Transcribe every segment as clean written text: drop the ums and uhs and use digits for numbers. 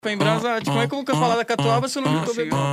Pra embrasar, como é que eu vou falar da catuaba se eu não tô bebendo?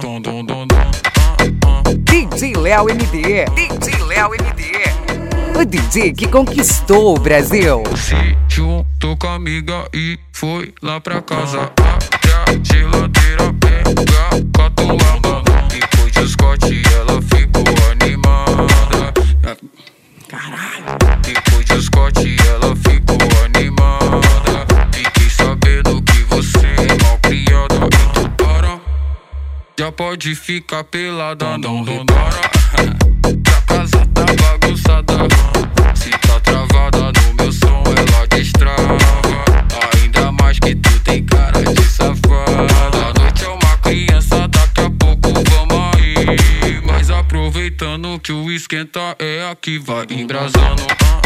DJ Léo MD, DJ Léo MD, o DJ que conquistou o Brasil. Se juntou com a amiga e foi lá pra casa. Até a geladeira pega catuaba. Depois de Scott ela ficou animada. Caralho. Depois de Scott ela ficou animada. Fiquei sabendo que você é mal criada. Então para, já pode ficar pelada. Não repara que a casa tá bagunçada. Se tá travada no meu som ela destrava. Ainda mais que tu tem cara de safada. A noite é uma criança, daqui a pouco vamos aí. Mas aproveitando que o esquenta é aqui, vai embrasando.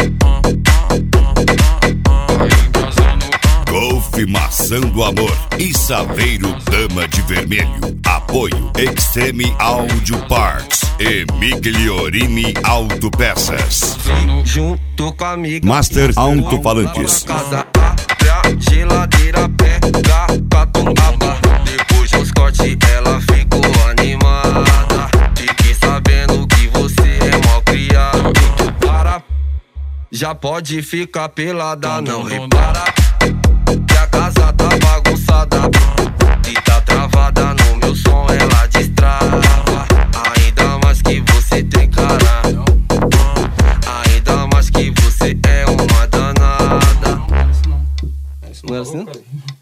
Vai embrasando. Golf Maçã do Amor e Saveiro Dama de Vermelho. Apoio Extreme Audio Parts e Migliorini Autopeças. Junto com a amiga Master Alto-Falantes. casa, abre a geladeira, pega catuaba. Depois do Scott ela ficou animada. Fiquei sabendo que você é mal criado. Então para, já pode ficar pelada. Não repara que a casa tá bagunçada. E tá travada no meu som ela destrava. Ainda mais que você tem cara. Ainda mais que você é uma danada. Não era assim?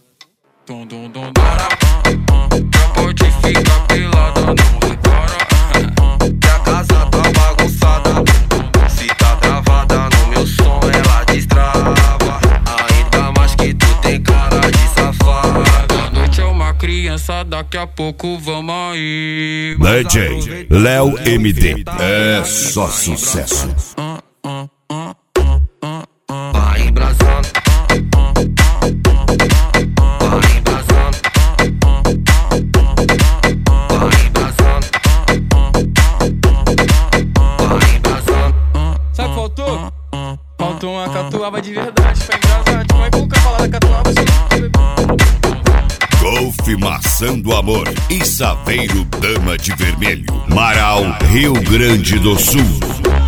Para, já pode ficar pelada. Não repara que a casa tá bagunçada. Se tá travada no meu som ela destrava. Ainda mais que tu tem cara de safada. A noite é uma criança, daqui a pouco vamos aí. DJ Léo MD. É só sucesso. Vai embrasando. Vai embrasando. Vai embrasando. Vai embrasando. Sabe o que faltou? Faltou uma catuaba de verdade pra embrasar. Como é que eu vou falar da catuaba se eu não tô bebendo? Golf Maçã do Amor e Saveiro Dama de Vermelho. Marau, Rio Grande do Sul.